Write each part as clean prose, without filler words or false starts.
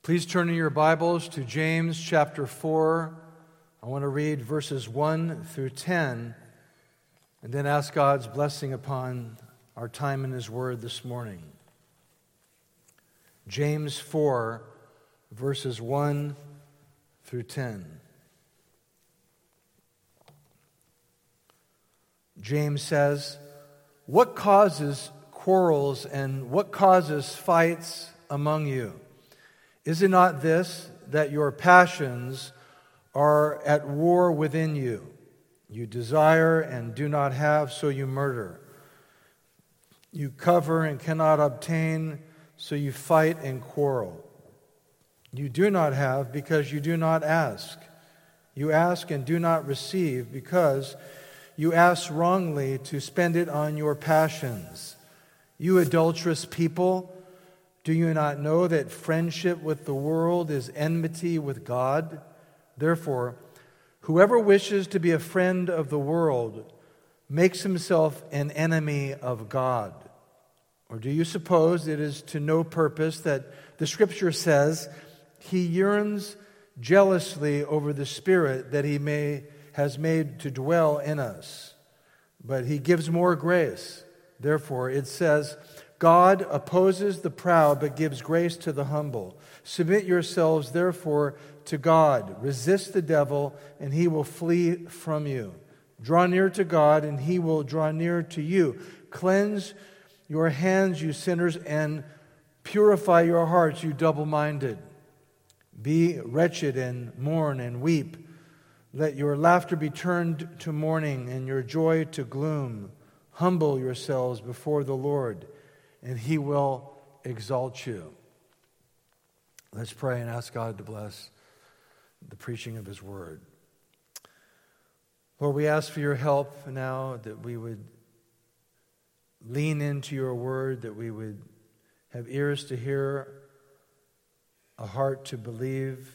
Please turn in your Bibles to James chapter 4. I want to read verses 1 through 10 and then ask God's blessing upon our time in His Word this morning. James 4, verses 1 through 10. James says, "What causes quarrels and what causes fights among you? Is it not this, that your passions are at war within you? You desire and do not have, so you murder. You cover and cannot obtain, so you fight and quarrel. You do not have because you do not ask. You ask and do not receive because you ask wrongly to spend it on your passions. You adulterous people, do you not know that friendship with the world is enmity with God? Therefore, whoever wishes to be a friend of the world makes himself an enemy of God. Or do you suppose it is to no purpose that the Scripture says, He yearns jealously over the Spirit that He has made to dwell in us? But He gives more grace. Therefore, it says, God opposes the proud, but gives grace to the humble. Submit yourselves, therefore, to God. Resist the devil, and he will flee from you. Draw near to God, and He will draw near to you. Cleanse your hands, you sinners, and purify your hearts, you double-minded. Be wretched and mourn and weep. Let your laughter be turned to mourning and your joy to gloom. Humble yourselves before the Lord, and He will exalt you." Let's pray and ask God to bless the preaching of His Word. Lord, we ask for your help now, that we would lean into your Word, that we would have ears to hear, a heart to believe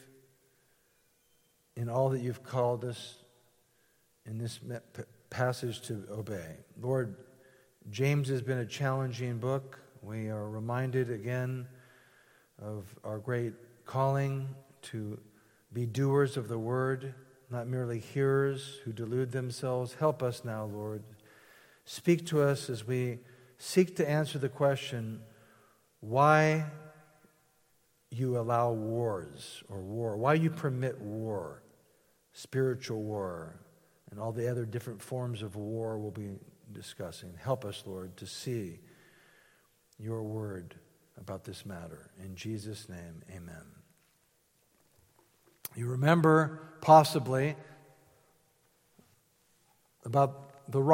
in all that you've called us in this passage to obey. Lord, James has been a challenging book. We are reminded again of our great calling to be doers of the word, not merely hearers who delude themselves. Help us now, Lord. Speak to us as we seek to answer the question, why you allow wars or war, why you permit war, spiritual war, and all the other different forms of war we'll be discussing. Help us, Lord, to see your word about this matter. In Jesus' name, amen. You remember, possibly, about the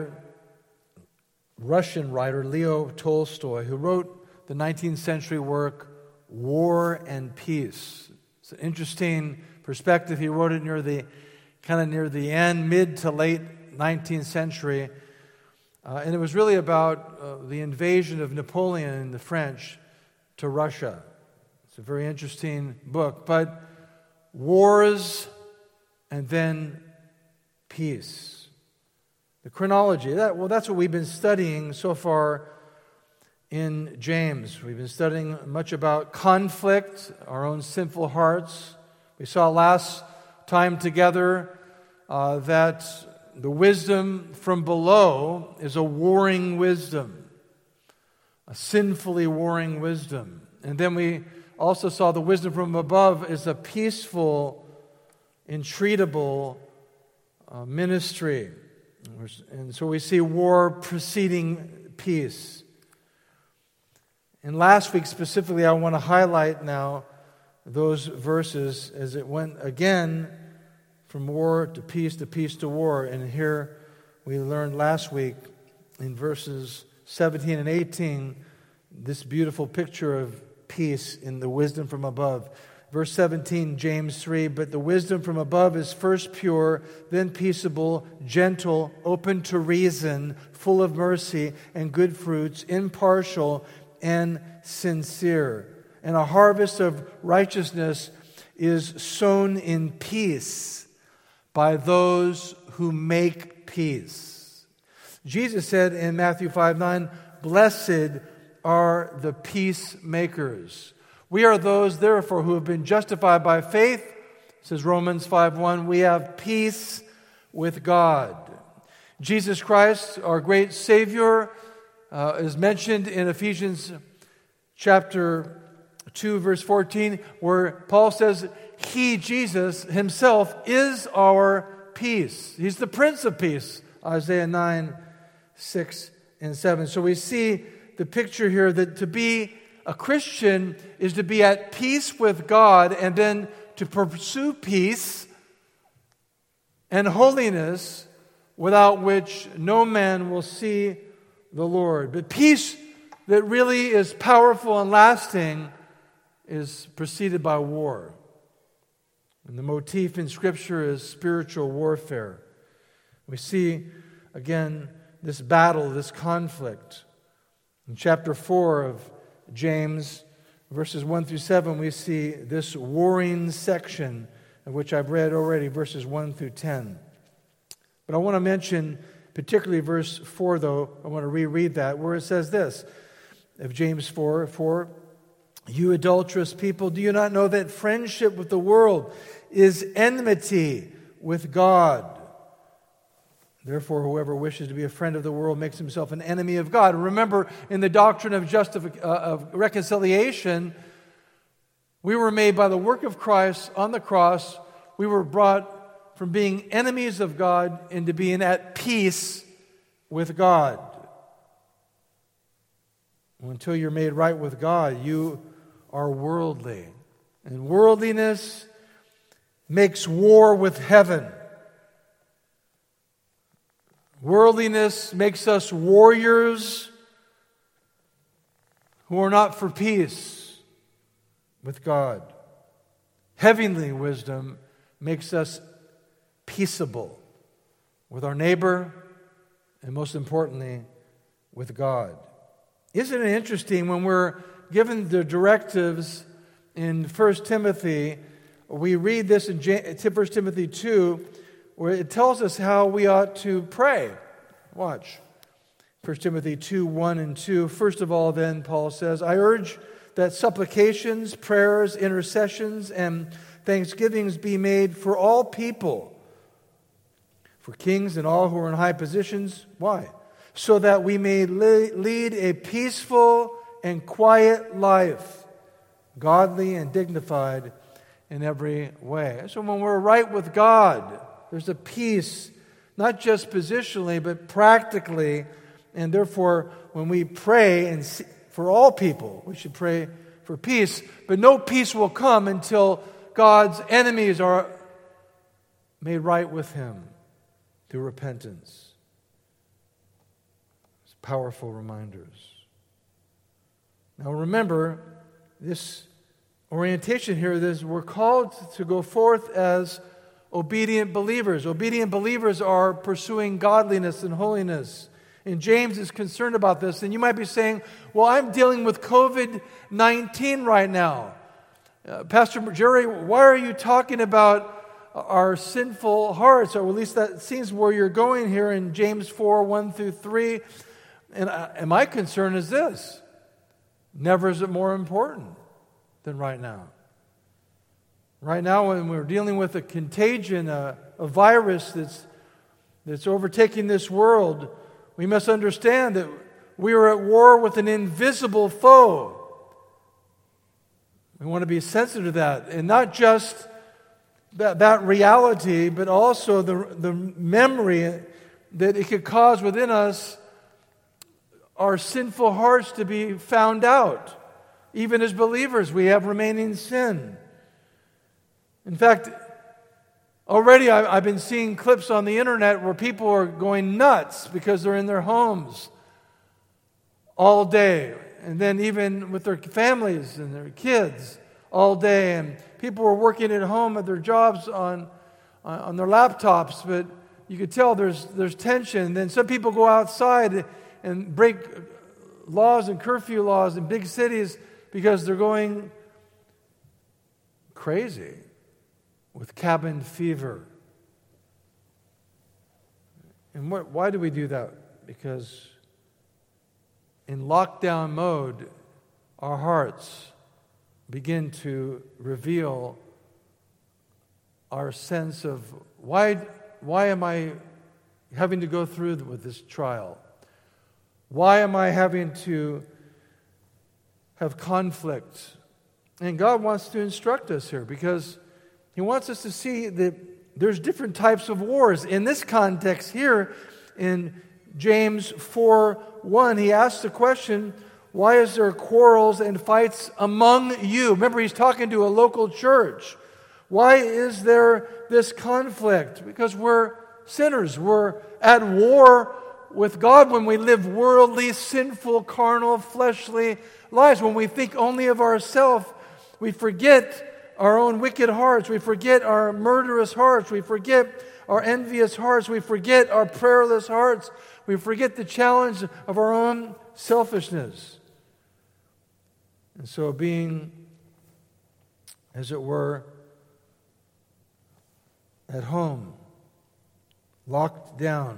Russian writer Leo Tolstoy, who wrote the 19th century work, War and Peace. It's an interesting perspective. He wrote it near the end, mid to late 19th century. And it was really about the invasion of Napoleon and the French to Russia. It's a very interesting book. But wars and then peace. The chronology, that's what we've been studying so far in James. We've been studying much about conflict, our own sinful hearts. We saw last time together that the wisdom from below is a warring wisdom, a sinfully warring wisdom. And then we also saw the wisdom from above is a peaceful, entreatable ministry. And so we see war preceding peace. And last week specifically, I want to highlight now those verses as it went again from war to peace to war. And here we learned last week in verses 17 and 18 this beautiful picture of peace in the wisdom from above. Verse 17, James 3, "But the wisdom from above is first pure, then peaceable, gentle, open to reason, full of mercy and good fruits, impartial and sincere. And a harvest of righteousness is sown in peace by those who make peace." Jesus said in Matthew 5:9, "Blessed are the peacemakers." We are those, therefore, who have been justified by faith, says Romans 5:1. We have peace with God. Jesus Christ, our great Savior, is mentioned in Ephesians chapter 2, verse 14, where Paul says, He, Jesus, Himself, is our peace. He's the Prince of Peace, Isaiah 9, 6, and 7. So we see the picture here that to be a Christian is to be at peace with God and then to pursue peace and holiness, without which no man will see the Lord. But peace that really is powerful and lasting is preceded by war. And the motif in Scripture is spiritual warfare. We see, again, this battle, this conflict. In chapter 4 of James, verses 1 through 7, we see this warring section, of which I've read already, verses 1 through 10. But I want to mention particularly verse 4, though. I want to reread that, where it says this, of James 4, You adulterous people, do you not know that friendship with the world is enmity with God? Therefore, whoever wishes to be a friend of the world makes himself an enemy of God. Remember, in the doctrine of reconciliation, we were made by the work of Christ on the cross. We were brought from being enemies of God into being at peace with God. Until you're made right with God, you are worldly. And worldliness makes war with heaven. Worldliness makes us warriors who are not for peace with God. Heavenly wisdom makes us peaceable with our neighbor and, most importantly, with God. Isn't it interesting when we're given the directives in 1 Timothy, we read this in 1 Timothy 2, where it tells us how we ought to pray. Watch. 1 Timothy 2, 1 and 2. First of all, then, Paul says, I urge that supplications, prayers, intercessions, and thanksgivings be made for all people, for kings and all who are in high positions. Why? So that we may lead a peaceful and quiet life, godly and dignified in every way. So when we're right with God, there's a peace, not just positionally, but practically. And therefore, when we pray and for all people, we should pray for peace. But no peace will come until God's enemies are made right with Him through repentance. It's powerful reminders. Now remember, this orientation here is we're called to go forth as obedient believers. Obedient believers are pursuing godliness and holiness. And James is concerned about this. And you might be saying, well, I'm dealing with COVID-19 right now. Pastor Jerry, why are you talking about our sinful hearts? Or at least that seems where you're going here in James 4, 1 through 3. And my concern is this. Never is it more important than right now. Right now, when we're dealing with a contagion, a virus that's overtaking this world, we must understand that we are at war with an invisible foe. We want to be sensitive to that, and not just that reality, but also the memory that it could cause within us our sinful hearts to be found out. Even as believers, we have remaining sin. In fact, already I've been seeing clips on the internet where people are going nuts because they're in their homes all day. And then even with their families and their kids all day. And people are working at home at their jobs on their laptops. But you could tell there's tension. And then some people go outside and break laws and curfew laws in big cities because they're going crazy with cabin fever. And why do we do that? Because in lockdown mode, our hearts begin to reveal our sense of why am I having to go through with this trial? Why am I having to have conflict? And God wants to instruct us here because He wants us to see that there's different types of wars. In this context here, in James 4:1, he asks the question, why is there quarrels and fights among you? Remember, he's talking to a local church. Why is there this conflict? Because we're sinners. We're at war with God when we live worldly, sinful, carnal, fleshly lives. When we think only of ourselves, we forget our own wicked hearts. We forget our murderous hearts. We forget our envious hearts. We forget our prayerless hearts. We forget the challenge of our own selfishness. And so being, as it were, at home, locked down,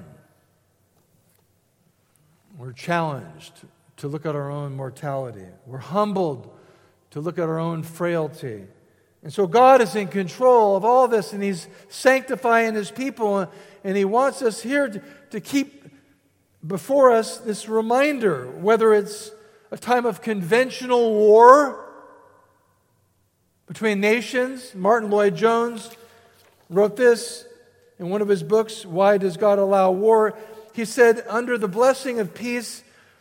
we're challenged to look at our own mortality. We're humbled to look at our own frailty. And so God is in control of all this, and He's sanctifying His people, and He wants us here to keep before us this reminder, whether it's a time of conventional war between nations. Martin Lloyd-Jones wrote this in one of his books, Why Does God Allow War? He said, under the blessing of peace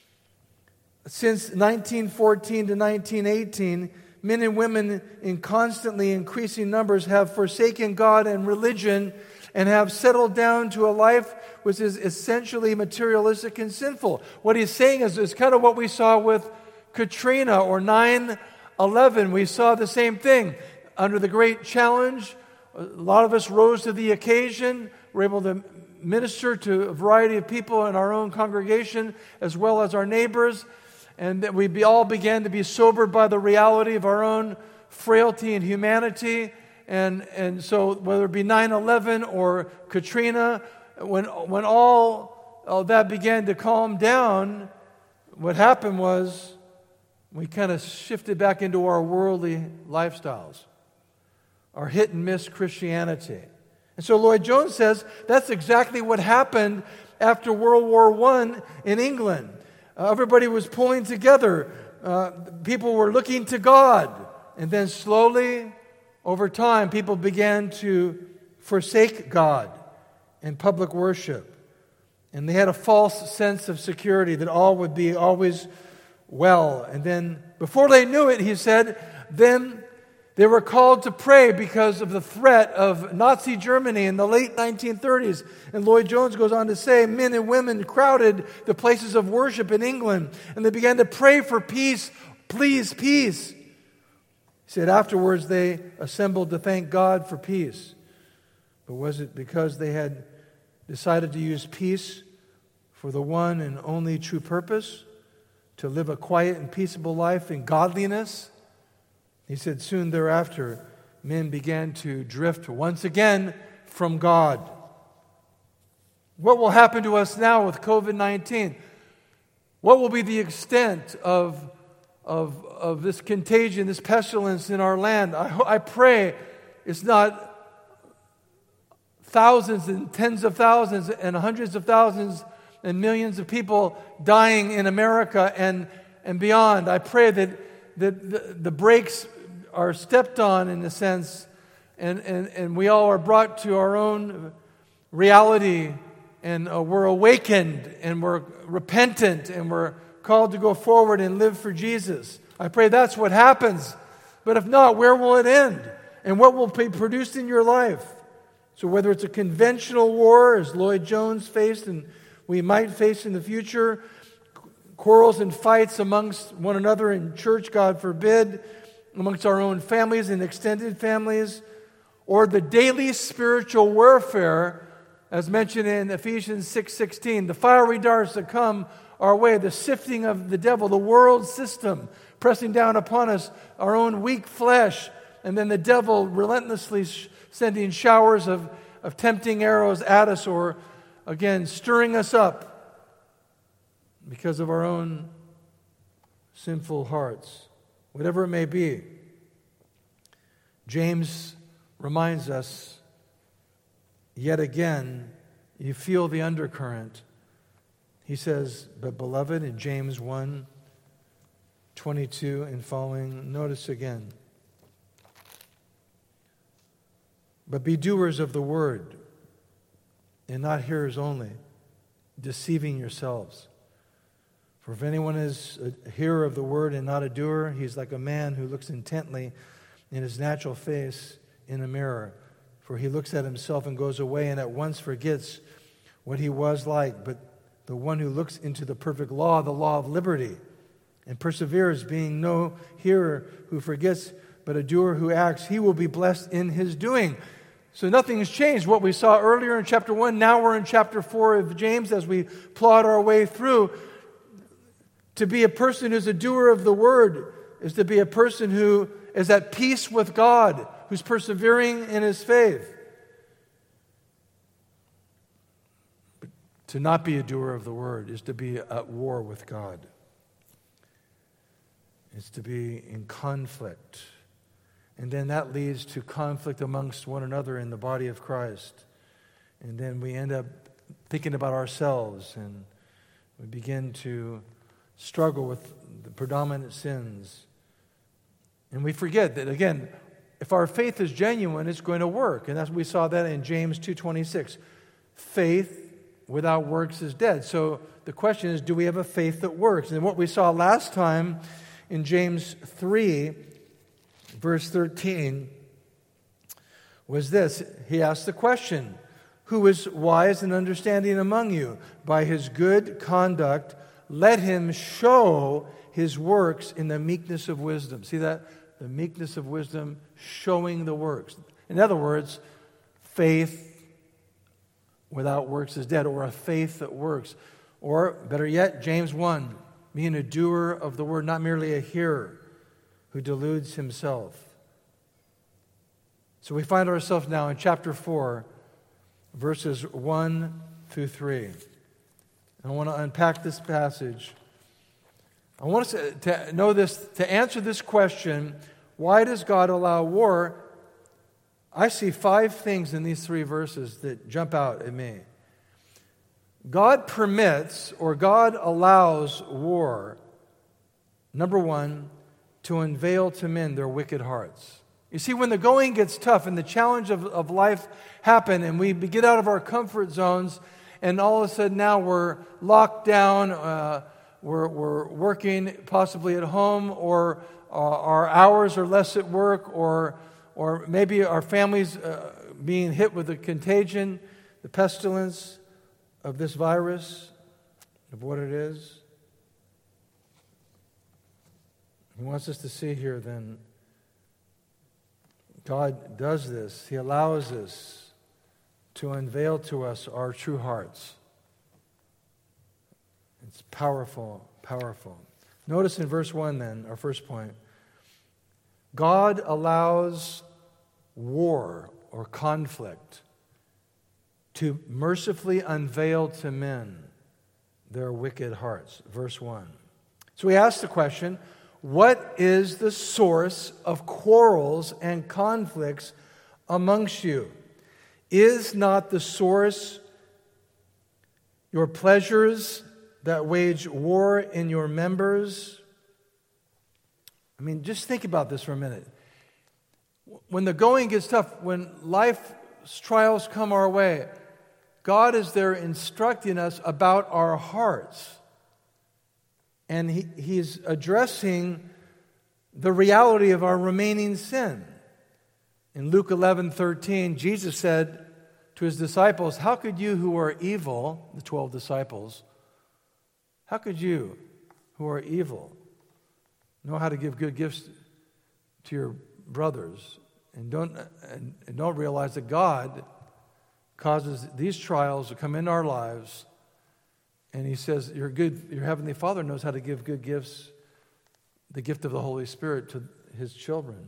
since 1914 to 1918, men and women in constantly increasing numbers have forsaken God and religion and have settled down to a life which is essentially materialistic and sinful. What he's saying is kind of what we saw with Katrina or 9/11. We saw the same thing. Under the great challenge, a lot of us rose to the occasion. We're able to minister to a variety of people in our own congregation as well as our neighbors. And that we all began to be sobered by the reality of our own frailty and humanity. And so whether it be 9/11 or Katrina, when all that began to calm down, what happened was we kind of shifted back into our worldly lifestyles, our hit-and-miss Christianity. And so Lloyd-Jones says that's exactly what happened after World War I in England. Everybody was pulling together. People were looking to God. And then slowly, over time, people began to forsake God in public worship. And they had a false sense of security that all would be always well. And then, before they knew it, he said, then they were called to pray because of the threat of Nazi Germany in the late 1930s. And Lloyd-Jones goes on to say, men and women crowded the places of worship in England, and they began to pray for peace, please, peace. He said afterwards they assembled to thank God for peace. But was it because they had decided to use peace for the one and only true purpose? To live a quiet and peaceable life in godliness? He said, soon thereafter, men began to drift once again from God. What will happen to us now with COVID-19? What will be the extent of this contagion, this pestilence in our land? I pray it's not thousands and tens of thousands and hundreds of thousands and millions of people dying in America and beyond. I pray that the brakes are stepped on in a sense, and we all are brought to our own reality, and we're awakened, and we're repentant, and we're called to go forward and live for Jesus. I pray that's what happens. But if not, where will it end? And what will be produced in your life? So whether it's a conventional war, as Lloyd-Jones faced and we might face in the future, quarrels and fights amongst one another in church, God forbid, amongst our own families and extended families, or the daily spiritual warfare, as mentioned in Ephesians 6:16, the fiery darts that come our way, the sifting of the devil, the world system, pressing down upon us, our own weak flesh, and then the devil relentlessly sending showers of tempting arrows at us, or again, stirring us up because of our own sinful hearts. Whatever it may be, James reminds us yet again, you feel the undercurrent. He says, but beloved, in James 1:22 and following, notice again. But be doers of the word, and not hearers only, deceiving yourselves. For if anyone is a hearer of the word and not a doer, he's like a man who looks intently in his natural face in a mirror. For he looks at himself and goes away and at once forgets what he was like. But the one who looks into the perfect law, the law of liberty, and perseveres, being no hearer who forgets, but a doer who acts, he will be blessed in his doing. So nothing has changed. What we saw earlier in chapter 1, now we're in chapter 4 of James as we plod our way through. To be a person who's a doer of the word is to be a person who is at peace with God, who's persevering in his faith. But to not be a doer of the word is to be at war with God. It's to be in conflict. And then that leads to conflict amongst one another in the body of Christ. And then we end up thinking about ourselves and we begin to struggle with the predominant sins. And we forget that, again, if our faith is genuine, it's going to work. And we saw that in James 2:26. Faith without works is dead. So the question is, do we have a faith that works? And what we saw last time in James 3, verse 13, was this. He asked the question, who is wise and understanding among you? By his good conduct, let him show his works in the meekness of wisdom. See that? The meekness of wisdom, showing the works. In other words, faith without works is dead, or a faith that works. Or, better yet, James 1, being a doer of the word, not merely a hearer who deludes himself. So we find ourselves now in chapter 4, verses 1 through 3. I want to unpack this passage. I want us to know this, to answer this question, why does God allow war? I see 5 things in these 3 verses that jump out at me. God permits or God allows war, number 1, to unveil to men their wicked hearts. You see, when the going gets tough and the challenge of life happen and we get out of our comfort zones and all of a sudden now we're locked down, we're working possibly at home, or our hours are less at work, or maybe our families being hit with the contagion, the pestilence of this virus, of what it is. He wants us to see here then, God does this. He allows us to unveil to us our true hearts. It's powerful, powerful. Notice in verse 1 then, our first point, God allows war or conflict to mercifully unveil to men their wicked hearts. Verse 1. So we ask the question, what is the source of quarrels and conflicts amongst you? Is not the source your pleasures that wage war in your members? I mean, just think about this for a minute. When the going gets tough, when life's trials come our way, God is there instructing us about our hearts. And He's addressing the reality of our remaining sin. In Luke 11:13, Jesus said to His disciples, how could you who are evil, the 12 disciples, how could you who are evil know how to give good gifts to your brothers and don't realize that God causes these trials to come into our lives, and He says your Heavenly Father knows how to give good gifts, the gift of the Holy Spirit, to His children.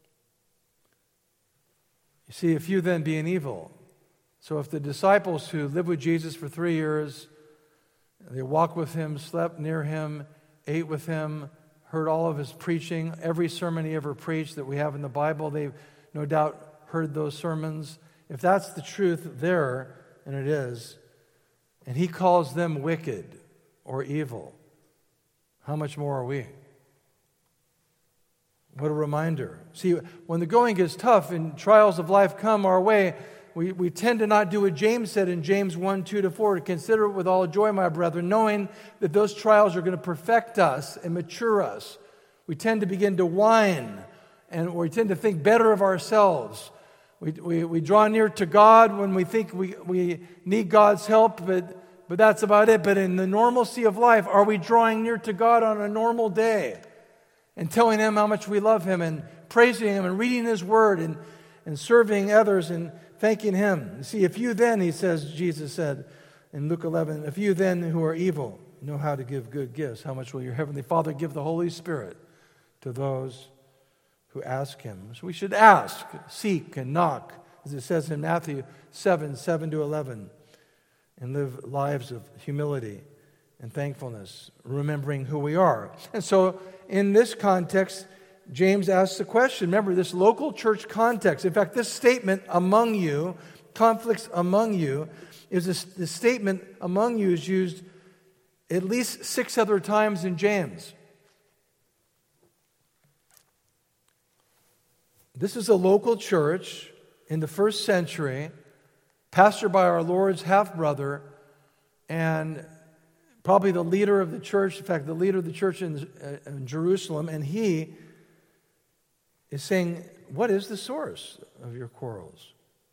You see, if you then being evil, so if the disciples who lived with Jesus for 3 years, they walked with Him, slept near Him, ate with Him, heard all of His preaching, every sermon He ever preached that we have in the Bible, they no doubt heard those sermons. If that's the truth there, and it is, and he calls them wicked or evil, how much more are we? What a reminder. See, when the going gets tough and trials of life come our way, we tend to not do what James said in James 1:2-4, to consider it with all joy, my brethren, knowing that those trials are going to perfect us and mature us. We tend to begin to whine, and we tend to think better of ourselves. We draw near to God when we think we need God's help, but that's about it. But in the normalcy of life, are we drawing near to God on a normal day and telling Him how much we love Him and praising Him and reading His Word and serving others and thanking Him? You see, if you then, Jesus said in Luke 11, if you then who are evil know how to give good gifts, how much will your Heavenly Father give the Holy Spirit to those who ask Him? So we should ask, seek, and knock, as it says in Matthew 7:7-11, and live lives of humility and thankfulness, remembering who we are. And so in this context, James asks the question. Remember, this local church context. In fact, this statement, among you, conflicts among you, the statement among you is used at least 6 other times in James. This is a local church in the first century, pastored by our Lord's half-brother, and probably the leader of the church, in fact, the leader of the church in Jerusalem, and he is saying, what is the source of your quarrels?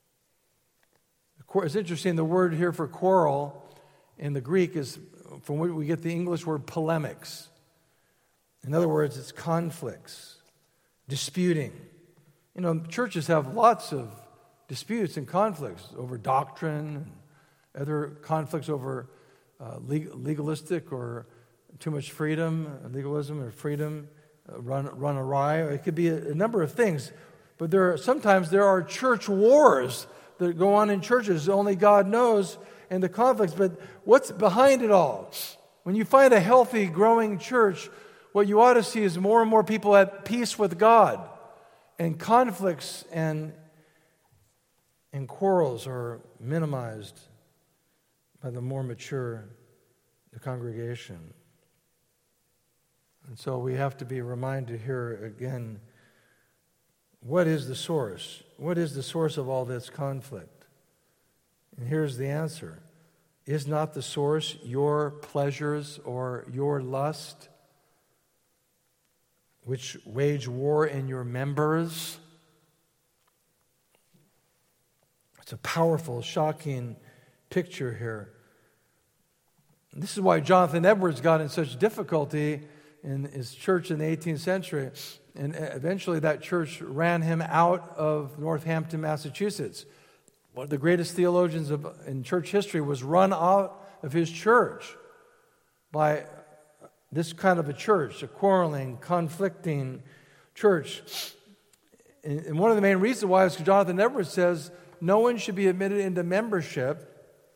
It's interesting, the word here for quarrel in the Greek is from which we get the English word polemics. In other words, it's conflicts, disputing. You know, churches have lots of disputes and conflicts over doctrine, and other conflicts over legalistic or too much freedom, legalism or freedom, run awry. It could be a number of things. But sometimes there are church wars that go on in churches. Only God knows, and the conflicts. But what's behind it all? When you find a healthy, growing church, what you ought to see is more and more people at peace with God. And conflicts and quarrels are minimized by the more mature the congregation. And so we have to be reminded here again, what is the source? What is the source of all this conflict? And here's the answer. Is not the source your pleasures or your lust, which wage war in your members? It's a powerful, shocking picture here. This is why Jonathan Edwards got in such difficulty in his church in the 18th century. And eventually that church ran him out of Northampton, Massachusetts. One of the greatest theologians in church history was run out of his church by this kind of a church, a quarreling, conflicting church. And one of the main reasons why is Jonathan Edwards says no one should be admitted into membership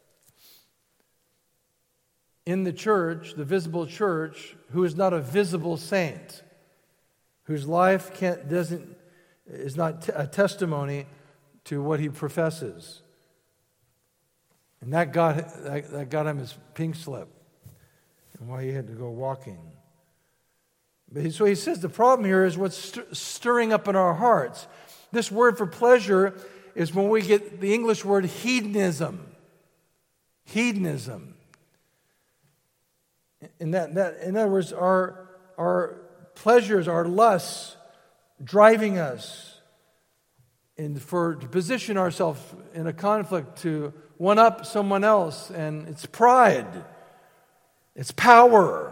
in the church, the visible church, who is not a visible saint, whose life is not a testimony to what he professes. And that got him his pink slip, and why he had to go walking. So he says the problem here is what's stirring up in our hearts. This word for pleasure is when we get the English word hedonism. Hedonism. In other words, our pleasures, our lusts, driving us to position ourselves in a conflict to one up someone else, and it's pride, it's power,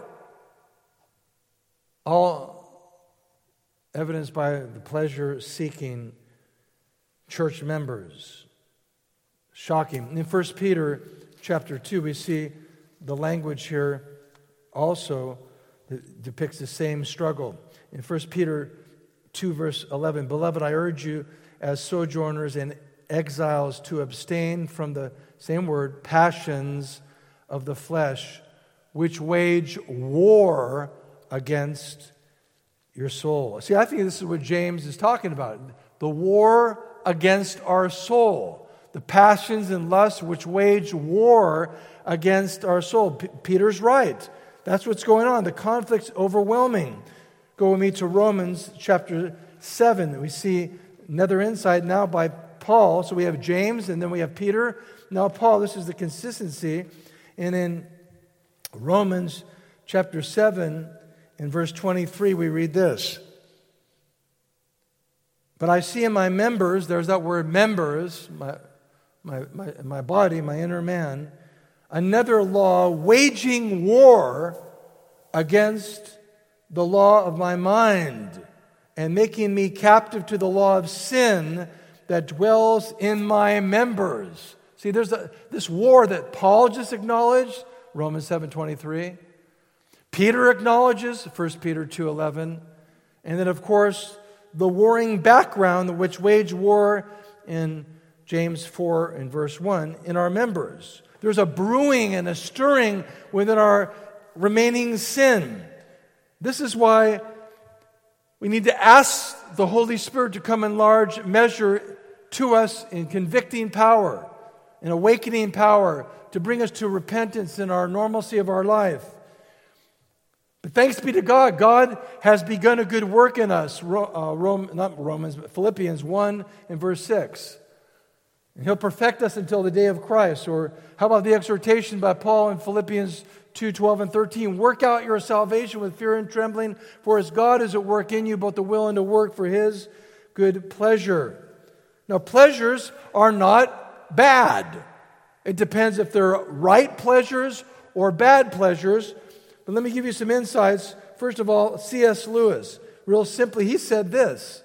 all evidenced by the pleasure-seeking church members. Shocking. In 1 Peter chapter 2, we see the language here also depicts the same struggle. In 1 Peter 2, verse 11, Beloved, I urge you as sojourners and exiles to abstain from the same word, passions of the flesh, which wage war against your soul. See, I think this is what James is talking about. The war against our soul. The passions and lusts which wage war against our soul. Peter's right. That's what's going on. The conflict's overwhelming. Go with me to Romans chapter 7. We see another insight now by Paul. So we have James and then we have Peter. Now Paul, this is the consistency. And in Romans chapter 7, in verse 23, we read this. But I see in my members, there's that word members, my body, my inner man, another law waging war against the law of my mind and making me captive to the law of sin that dwells in my members. See, there's this war that Paul just acknowledged, Romans 7:23. Peter acknowledges, 1 Peter 2:11. And then, of course, the warring background which wage war in James 4 and verse 1 in our members. There's a brewing and a stirring within our remaining sin. This is why we need to ask the Holy Spirit to come in large measure to us in convicting power, in awakening power, to bring us to repentance in our normalcy of our life. But thanks be to God, God has begun a good work in us. Philippians 1 and verse 6. And He'll perfect us until the day of Christ. Or how about the exhortation by Paul in Philippians 2:12 and 13? Work out your salvation with fear and trembling, for as God is at work in you, both to will and to work for His good pleasure. Now, pleasures are not bad. It depends if they're right pleasures or bad pleasures. But let me give you some insights. First of all, C.S. Lewis. Real simply, he said this.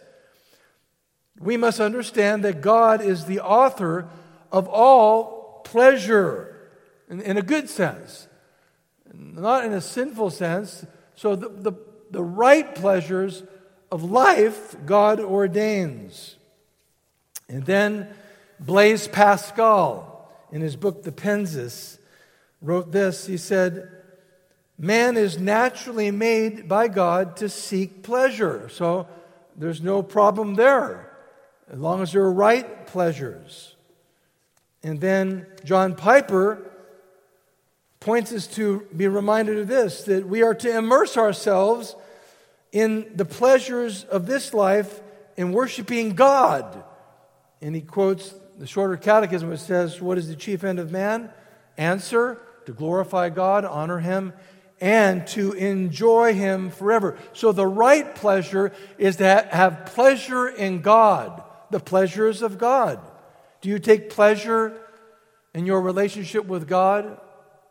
We must understand that God is the author of all pleasure, in a good sense, not in a sinful sense. So the right pleasures of life, God ordains. And then Blaise Pascal, in his book The Pensis, wrote this. He said, man is naturally made by God to seek pleasure. So there's no problem there, as long as they're right pleasures. And then John Piper points us to be reminded of this, that we are to immerse ourselves in the pleasures of this life in worshiping God. And he quotes the Shorter Catechism, which says, what is the chief end of man? Answer, to glorify God, honor Him, and to enjoy Him forever. So the right pleasure is to have pleasure in God, the pleasures of God. Do you take pleasure in your relationship with God?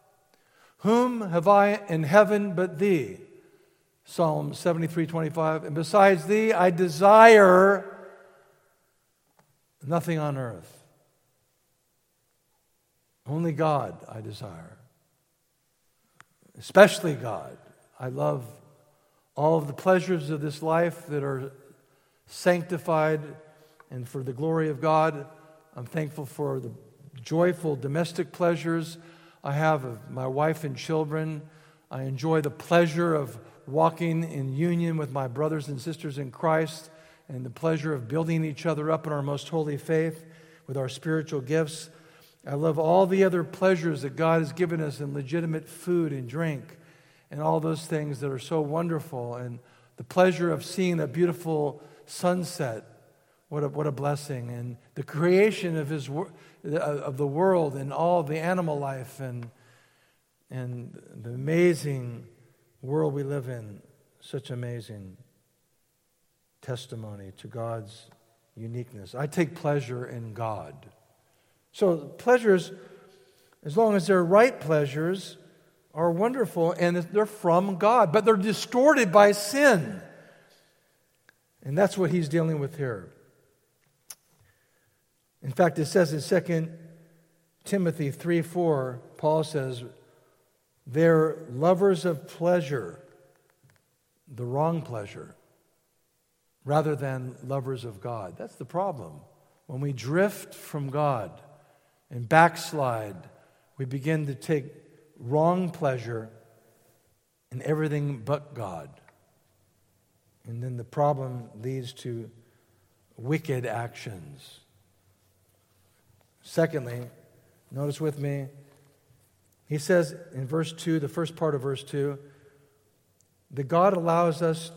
Whom have I in heaven but Thee? Psalm 73:25. And besides Thee, I desire nothing on earth. Only God I desire. Especially God. I love all of the pleasures of this life that are sanctified and for the glory of God. I'm thankful for the joyful domestic pleasures I have of my wife and children. I enjoy the pleasure of walking in union with my brothers and sisters in Christ and the pleasure of building each other up in our most holy faith with our spiritual gifts. I love all the other pleasures that God has given us in legitimate food and drink and all those things that are so wonderful, and the pleasure of seeing a beautiful sunset. What a blessing. And the creation of the world and all the animal life and the amazing world we live in. Such amazing testimony to God's uniqueness. I take pleasure in God. So pleasures, as long as they're right pleasures, are wonderful and they're from God, but they're distorted by sin. And that's what he's dealing with here. In fact, it says in 2 Timothy 3:4, Paul says, they're lovers of pleasure, the wrong pleasure, rather than lovers of God. That's the problem. When we drift from God and backslide, we begin to take wrong pleasure in everything but God. And then the problem leads to wicked actions. Secondly, notice with me, he says in verse 2, the first part of verse 2, that God allows us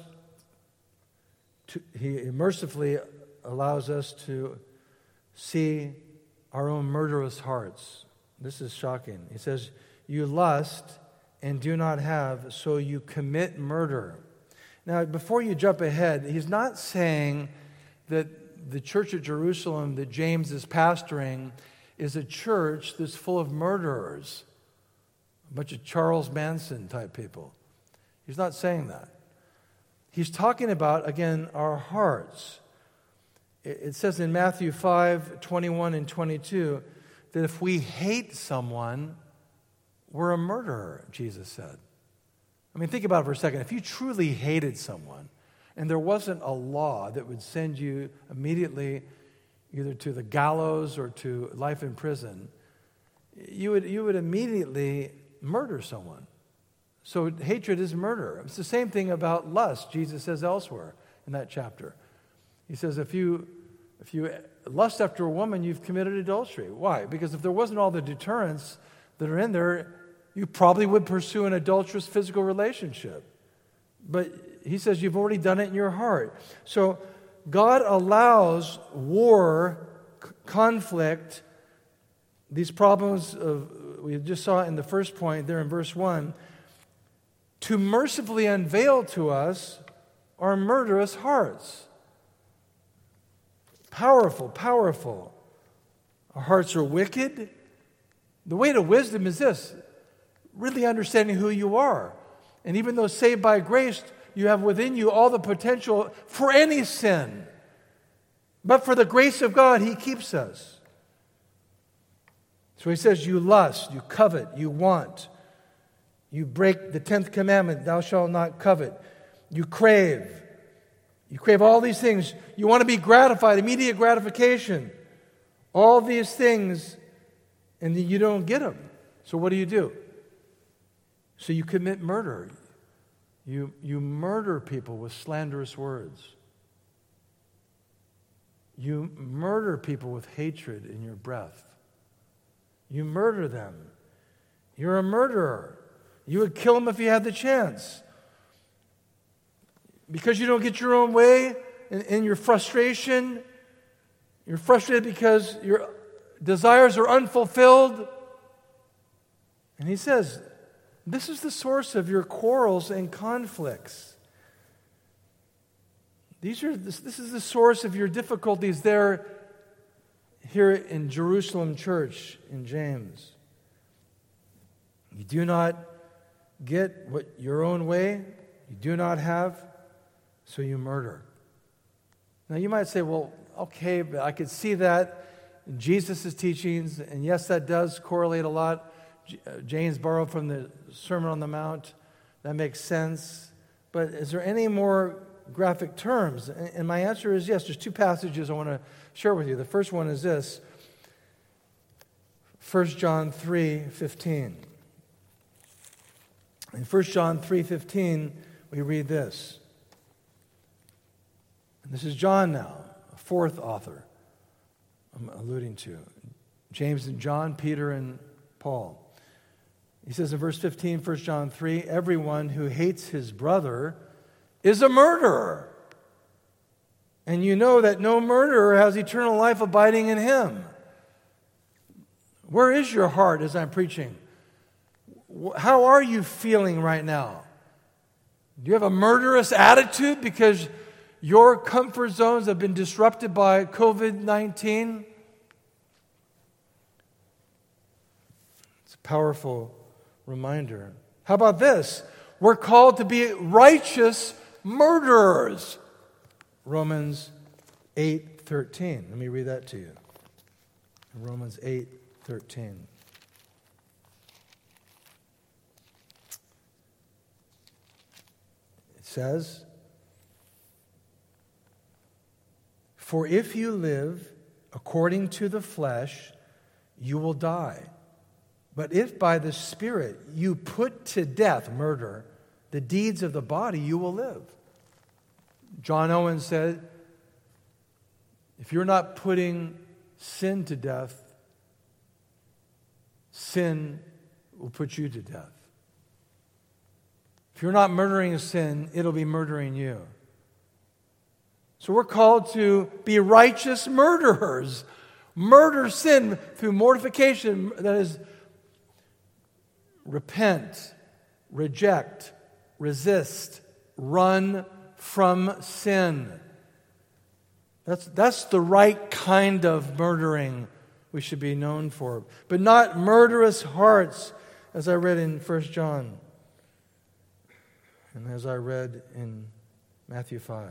He mercifully allows us to see our own murderous hearts. This is shocking. He says, you lust and do not have, so you commit murder. Now, before you jump ahead, he's not saying that the church at Jerusalem that James is pastoring is a church that's full of murderers, a bunch of Charles Manson type people. He's not saying that. He's talking about, again, our hearts. It says in Matthew 5:21 and 22, that if we hate someone, we're a murderer, Jesus said. I mean, think about it for a second. If you truly hated someone, and there wasn't a law that would send you immediately either to the gallows or to life in prison, you would immediately murder someone. So hatred is murder. It's the same thing about lust, Jesus says elsewhere in that chapter. He says if you lust after a woman, you've committed adultery. Why? Because if there wasn't all the deterrents that are in there, you probably would pursue an adulterous physical relationship. But he says you've already done it in your heart. So God allows war, conflict, these problems we just saw in the first point there in verse 1, to mercifully unveil to us our murderous hearts. Powerful, powerful. Our hearts are wicked. The way to wisdom is this, really understanding who you are. And even though saved by grace, you have within you all the potential for any sin. But for the grace of God, He keeps us. So He says, you lust, you covet, you want. You break the 10th commandment, thou shalt not covet. You crave. You crave all these things. You want to be gratified, immediate gratification. All these things, and you don't get them. So what do? So you commit murder. You murder people with slanderous words. You murder people with hatred in your breath. You murder them. You're a murderer. You would kill them if you had the chance. Because you don't get your own way in your frustration, you're frustrated because your desires are unfulfilled. And he says, this is the source of your quarrels and conflicts. This is the source of your difficulties there here in Jerusalem church in James. You do not get what your own way, you do not have, so you murder. Now you might say, well, okay, but I could see that in Jesus' teachings, and yes, that does correlate a lot. James borrowed from the Sermon on the Mount. That makes sense. But is there any more graphic terms? And my answer is yes. There's two passages I want to share with you. The first one is this, 1 John 3:15. In 1 John 3:15, we read this. And this is John now, a fourth author I'm alluding to. James and John, Peter and Paul. He says in verse 15, 1 John 3, everyone who hates his brother is a murderer. And you know that no murderer has eternal life abiding in him. Where is your heart as I'm preaching? How are you feeling right now? Do you have a murderous attitude because your comfort zones have been disrupted by COVID-19? It's a powerful reminder. How about this? We're called to be righteous murderers. Romans 8:13. Let me read that to you. Romans 8:13. It says, for if you live according to the flesh, you will die. But if by the Spirit you put to death, murder, the deeds of the body, you will live. John Owen said, If you're not putting sin to death, sin will put you to death. If you're not murdering a sin, it'll be murdering you. So we're called to be righteous murderers. Murder sin through mortification, that is, repent, reject, resist, run from sin. That's the right kind of murdering we should be known for. But not murderous hearts, as I read in 1 John and as I read in Matthew 5.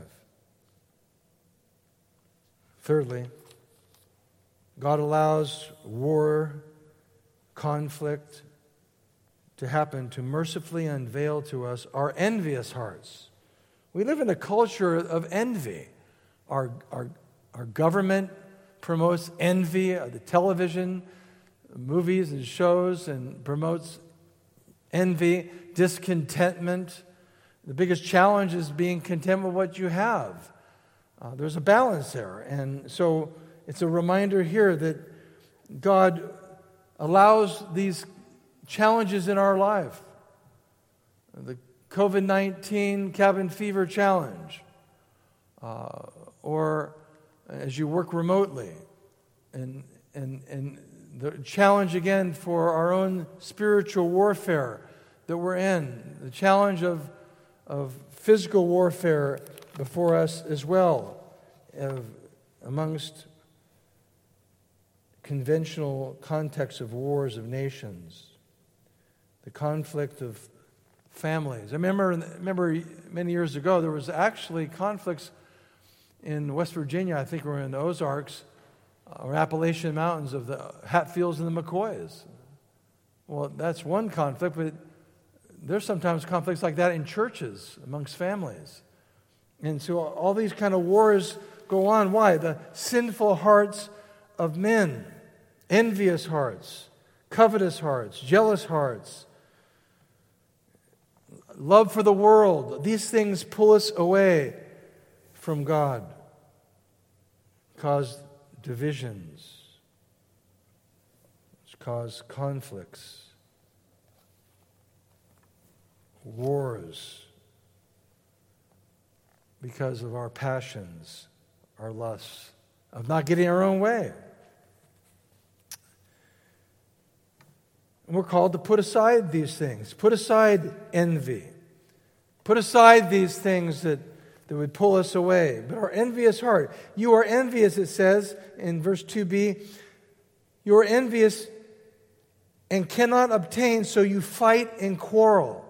Thirdly, God allows war, conflict to happen to mercifully unveil to us our envious hearts. We live in a culture of envy. Our government promotes envy. The television, movies and shows and promotes envy, discontentment. The biggest challenge is being content with what you have. There's a balance there. And so it's a reminder here that God allows these challenges in our life. The COVID-19 cabin fever challenge, or as you work remotely, and the challenge again for our own spiritual warfare that we're in, the challenge of physical warfare before us as well, amongst conventional contexts of wars of nations, the conflict of families. I remember many years ago there was actually conflicts in West Virginia, I think we were in the Ozarks, or Appalachian Mountains, of the Hatfields and the McCoys. Well, that's one conflict, but there's sometimes conflicts like that in churches, amongst families. And so all these kind of wars go on. Why? The sinful hearts of men, envious hearts, covetous hearts, jealous hearts, love for the world. These things pull us away from God, cause divisions, cause conflicts, wars, because of our passions, our lusts, of not getting our own way. And we're called to put aside these things, put aside envy, put aside these things that would pull us away. But our envious heart, you are envious, it says in verse 2b, you are envious and cannot obtain, so you fight and quarrel.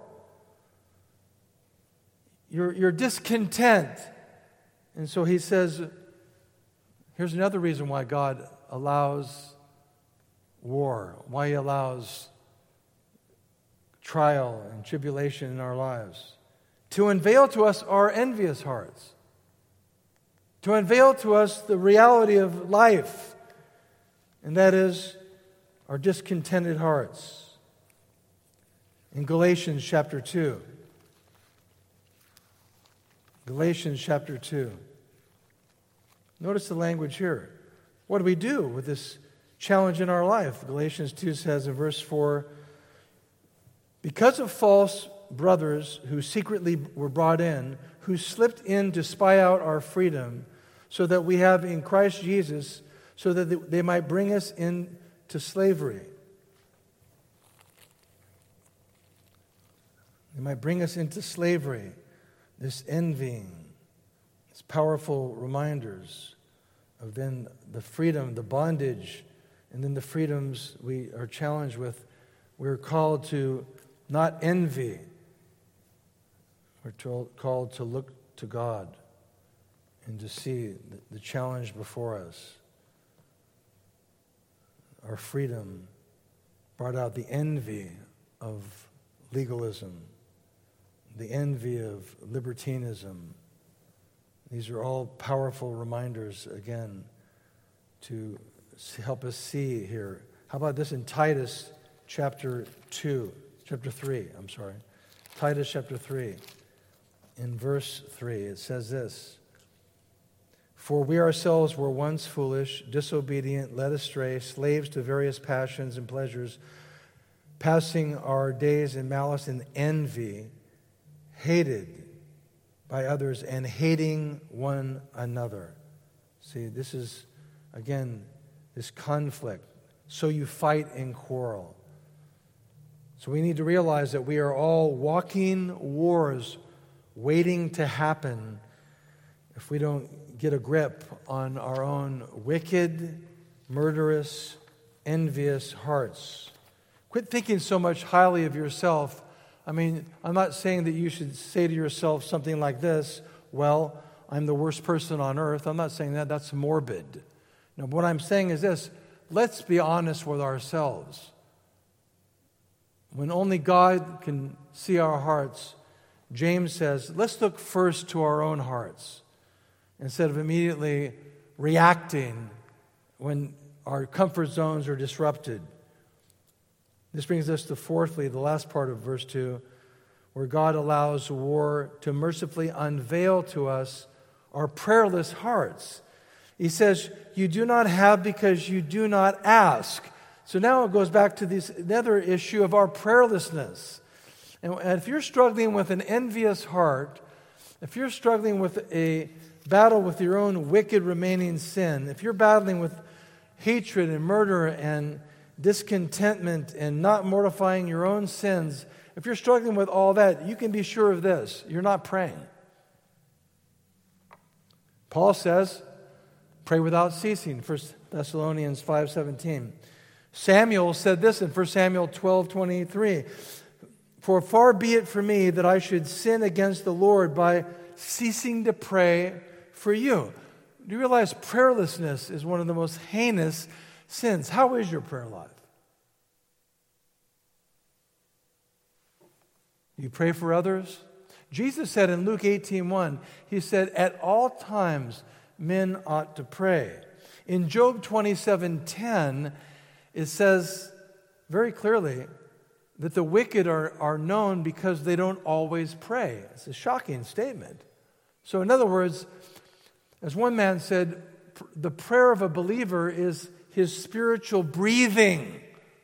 You're discontent. And so he says, here's another reason why God allows war, why he allows trial and tribulation in our lives. To unveil to us our envious hearts. To unveil to us the reality of life. And that is our discontented hearts. In Galatians chapter 2. Galatians chapter 2. Notice the language here. What do we do with this challenge in our life? Galatians 2 says in verse 4, because of false brothers who secretly were brought in, who slipped in to spy out our freedom, so that we have in Christ Jesus, so that they might bring us into slavery. They might bring us into slavery. This envying, these powerful reminders of then the freedom, the bondage, and then the freedoms we are challenged with. We're called to not envy. We're called to look to God and to see the challenge before us. Our freedom brought out the envy of legalism, the envy of libertinism. These are all powerful reminders, again, to help us see here. How about this in Titus chapter 3, Titus chapter 3. In verse 3, it says this, For we ourselves were once foolish, disobedient, led astray, slaves to various passions and pleasures, passing our days in malice and envy, hated by others and hating one another. See, this is, again, this conflict. So you fight and quarrel. So we need to realize that we are all walking wars waiting to happen if we don't get a grip on our own wicked, murderous, envious hearts. Quit thinking so much highly of yourself. I mean, I'm not saying that you should say to yourself something like this, well, I'm the worst person on earth. I'm not saying that. That's morbid. No, what I'm saying is this. Let's be honest with ourselves. When only God can see our hearts, James says, let's look first to our own hearts instead of immediately reacting when our comfort zones are disrupted. This brings us to fourthly, the last part of verse 2, where God allows war to mercifully unveil to us our prayerless hearts. He says, you do not have because you do not ask. So now it goes back to this another issue of our prayerlessness. And if you're struggling with an envious heart, if you're struggling with a battle with your own wicked remaining sin, if you're battling with hatred and murder and discontentment and not mortifying your own sins, if you're struggling with all that, you can be sure of this. You're not praying. Paul says, pray without ceasing, 1 Thessalonians 5:17. Samuel said this in 1 Samuel 12:23. For far be it for me that I should sin against the Lord by ceasing to pray for you. Do you realize prayerlessness is one of the most heinous sins? How is your prayer life? You pray for others? Jesus said in Luke 18:1, he said, at all times men ought to pray. In Job 27:10, it says very clearly that the wicked are known because they don't always pray. It's a shocking statement. So in other words, as one man said, the prayer of a believer is his spiritual breathing.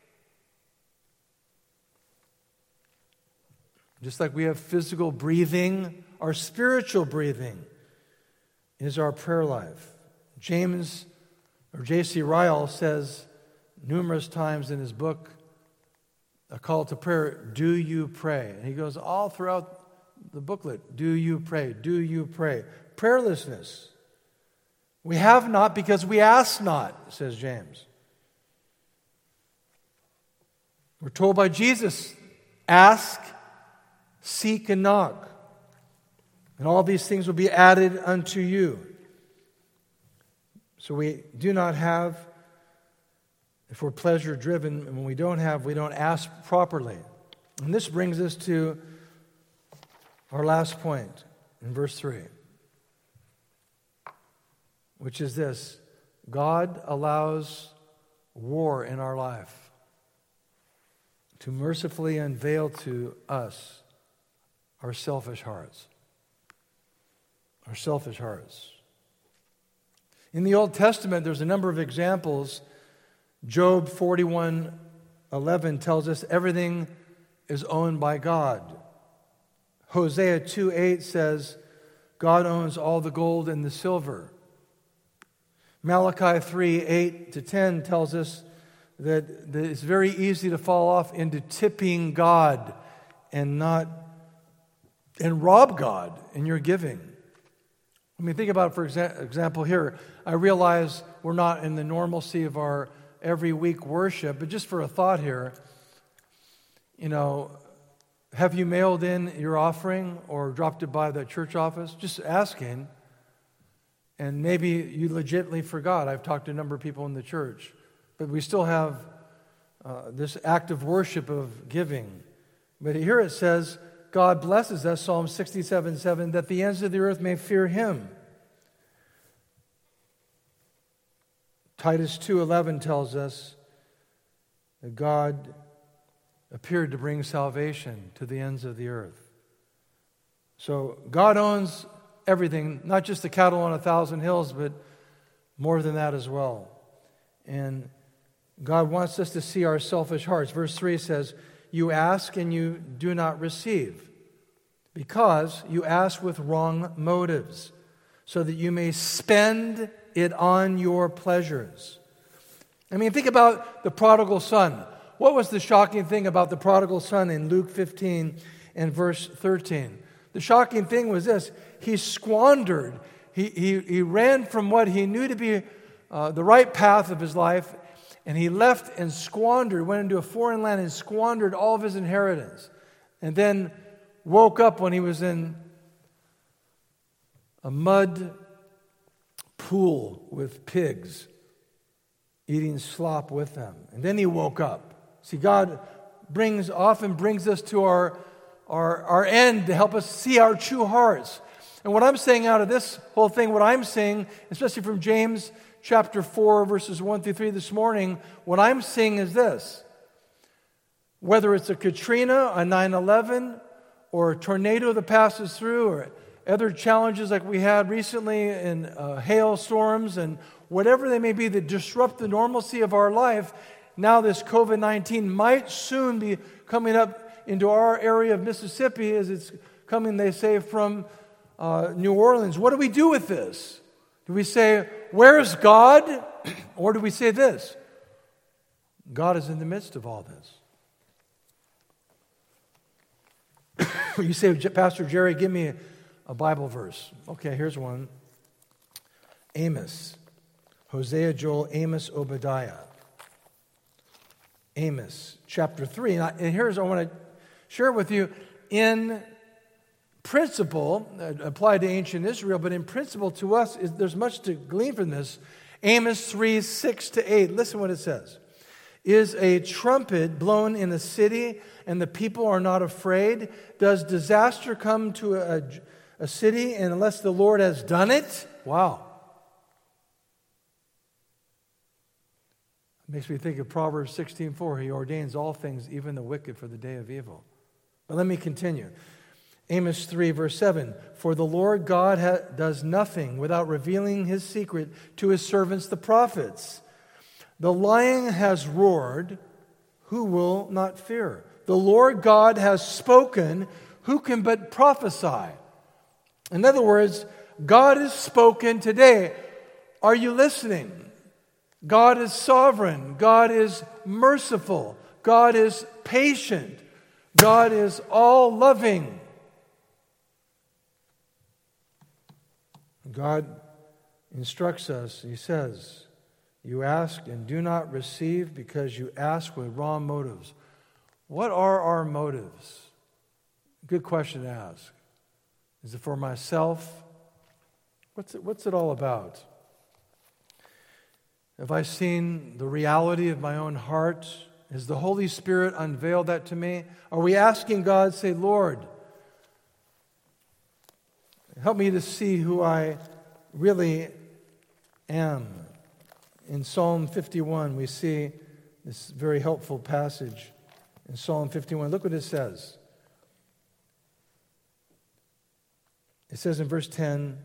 Just like we have physical breathing, our spiritual breathing is our prayer life. James, or J.C. Ryle, says numerous times in his book, A Call to Prayer, do you pray? And he goes all throughout the booklet, do you pray? Do you pray? Prayerlessness. We have not because we ask not, says James. We're told by Jesus, ask, seek, and knock. And all these things will be added unto you. So we do not have, if we're pleasure driven, and when we don't have, we don't ask properly. And this brings us to our last point in verse 3, which is this: God allows war in our life to mercifully unveil to us our selfish hearts. Our selfish hearts. In the Old Testament, there's a number of examples. Job 41:11 tells us everything is owned by God. Hosea 2:8 says God owns all the gold and the silver. Malachi 3:8-10 tells us that it's very easy to fall off into tipping God and rob God in your giving. I mean, think about it, for example here. I realize we're not in the normalcy of our every week worship, but just for a thought here, have you mailed in your offering or dropped it by the church office? Just asking. And maybe you legitimately forgot. I've talked to a number of people in the church. But we still have this act of worship of giving. But here it says, God blesses us, Psalm 67:7, that the ends of the earth may fear Him. Titus 2:11 tells us that God appeared to bring salvation to the ends of the earth. So God owns everything, not just the cattle on 1,000 hills, but more than that as well. And God wants us to see our selfish hearts. Verse 3 says, "You ask and you do not receive, because you ask with wrong motives, so that you may spend it on your pleasures." I mean, think about the prodigal son. What was the shocking thing about the prodigal son in Luke 15 and verse 13? The shocking thing was this: he squandered. He ran from what he knew to be the right path of his life, and he left and squandered, went into a foreign land and squandered all of his inheritance, and then woke up when he was in a mud pool with pigs, eating slop with them. And then he woke up. See, God often brings us to our end to help us see our true hearts. And what I'm saying out of this whole thing, what I'm saying, especially from James chapter 4, verses 1 through 3 this morning, what I'm saying is this: whether it's a Katrina, a 9/11, or a tornado that passes through, or other challenges like we had recently in hailstorms, and whatever they may be that disrupt the normalcy of our life, now this COVID-19 might soon be coming up into our area of Mississippi, as it's coming, they say, from New Orleans. What do we do with this? Do we say, "Where's God?" Or do we say this: God is in the midst of all this? You say, "Pastor Jerry, give me a Bible verse." Okay, here's one. Amos. Hosea, Joel, Amos, Obadiah. Amos chapter 3. And here's, I want to share with you, in principle, applied to ancient Israel, but in principle to us, there's much to glean from this. Amos 3, 6 to 8. Listen what it says. "Is a trumpet blown in a city, and the people are not afraid? Does disaster come to a city unless the Lord has done it?" Wow. It makes me think of Proverbs 16:4. "He ordains all things, even the wicked, for the day of evil." But let me continue. Amos 3, verse 7. "For the Lord God does nothing without revealing his secret to his servants, the prophets. The lion has roared, who will not fear? The Lord God has spoken, who can but prophesy?" In other words, God has spoken today. Are you listening? God is sovereign. God is merciful. God is patient. God is all-loving. God instructs us. He says, "You ask and do not receive because you ask with wrong motives." What are our motives? Good question to ask. Is it for myself? What's it all about? Have I seen the reality of my own heart? Has the Holy Spirit unveiled that to me? Are we asking God, say, "Lord, help me to see who I really am"? In Psalm 51, we see this very helpful passage. In Psalm 51, look what it says. It says in verse 10,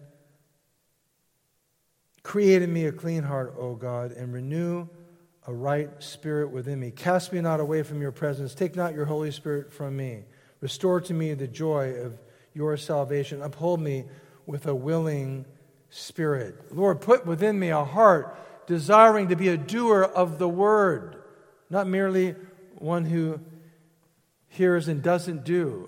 "Create in me a clean heart, O God, and renew a right spirit within me. Cast me not away from your presence. Take not your Holy Spirit from me. Restore to me the joy of your salvation. Uphold me with a willing spirit." Lord, put within me a heart desiring to be a doer of the word, not merely one who hears and doesn't do.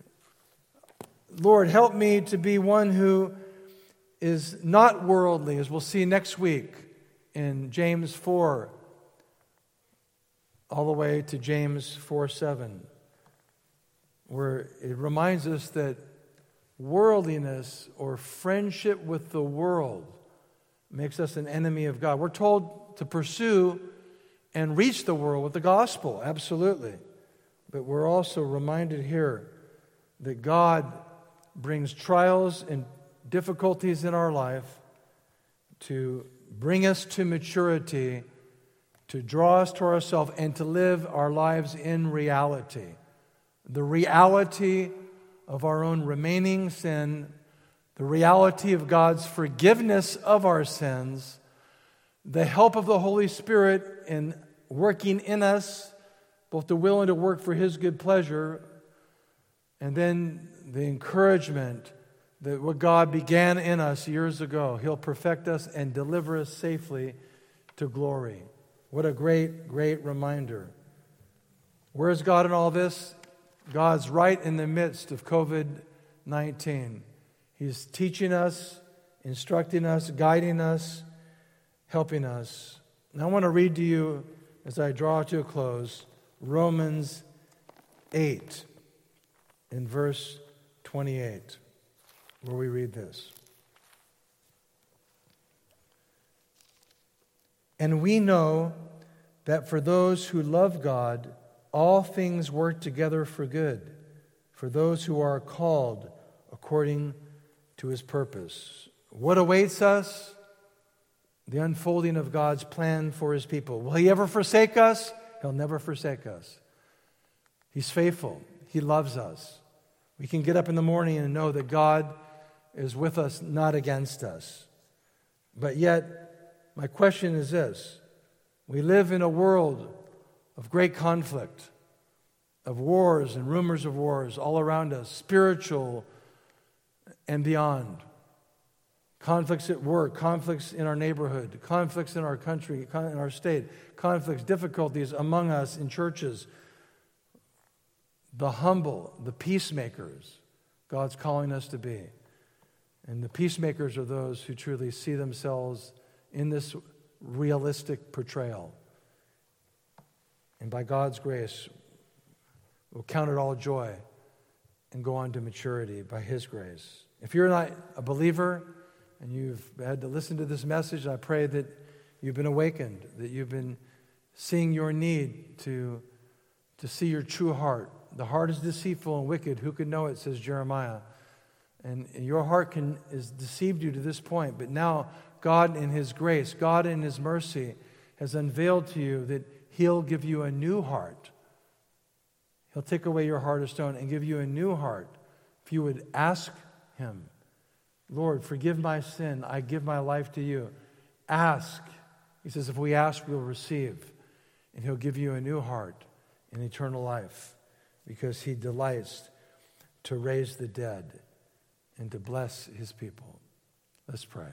Lord, help me to be one who is not worldly, as we'll see next week in James 4, all the way to James 4:7, where it reminds us that worldliness or friendship with the world makes us an enemy of God. We're told to pursue and reach the world with the gospel, absolutely. But we're also reminded here that God brings trials and difficulties in our life to bring us to maturity, to draw us to ourselves, and to live our lives in reality. The reality of our own remaining sin, the reality of God's forgiveness of our sins, the help of the Holy Spirit in working in us, both to will and to work for His good pleasure, and then the encouragement that what God began in us years ago, He'll perfect us and deliver us safely to glory. What a great, great reminder. Where is God in all this? God's right in the midst of COVID-19. He's teaching us, instructing us, guiding us, helping us. And I want to read to you, as I draw to a close, Romans 8 in verse 28, where we read this. And we know that for those who love God, all things work together for good, for those who are called according to His purpose. What awaits us? The unfolding of God's plan for His people. Will He ever forsake us? He'll never forsake us. He's faithful. He loves us. We can get up in the morning and know that God is with us, not against us. But yet, my question is this. We live in a world of great conflict, of wars and rumors of wars all around us, spiritual and beyond. Conflicts at work, conflicts in our neighborhood, conflicts in our country, in our state, conflicts, difficulties among us in churches. The humble, the peacemakers, God's calling us to be. And the peacemakers are those who truly see themselves in this realistic portrayal. And by God's grace, we'll count it all joy and go on to maturity by His grace. If you're not a believer and you've had to listen to this message, I pray that you've been awakened, that you've been seeing your need to see your true heart. The heart is deceitful and wicked. Who could know it, says Jeremiah. And your heart has deceived you to this point. But now God in His grace, God in His mercy has unveiled to you that He'll give you a new heart. He'll take away your heart of stone and give you a new heart. If you would ask Him, Lord, forgive my sin. I give my life to you. Ask. He says, if we ask, we'll receive. And He'll give you a new heart and eternal life because He delights to raise the dead and to bless His people. Let's pray.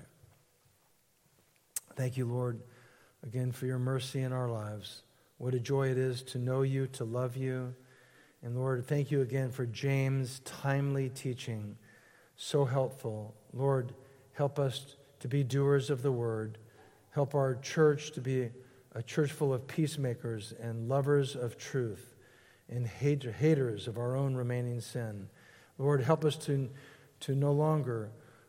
Thank you, Lord, again for your mercy in our lives. What a joy it is to know you, to love you. And Lord, thank you again for James' timely teaching. So helpful. Lord, help us to be doers of the word. Help our church to be a church full of peacemakers and lovers of truth and haters of our own remaining sin. Lord, help us to no longer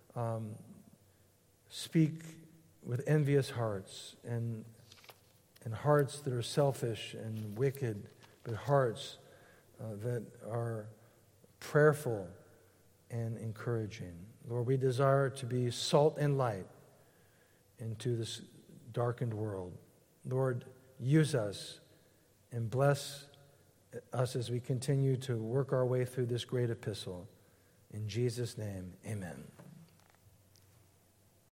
speak with envious hearts and hearts that are selfish and wicked, but hearts that are prayerful and encouraging. Lord, we desire to be salt and light into this darkened world. Lord, use us and bless us as we continue to work our way through this great epistle. In Jesus' name, amen.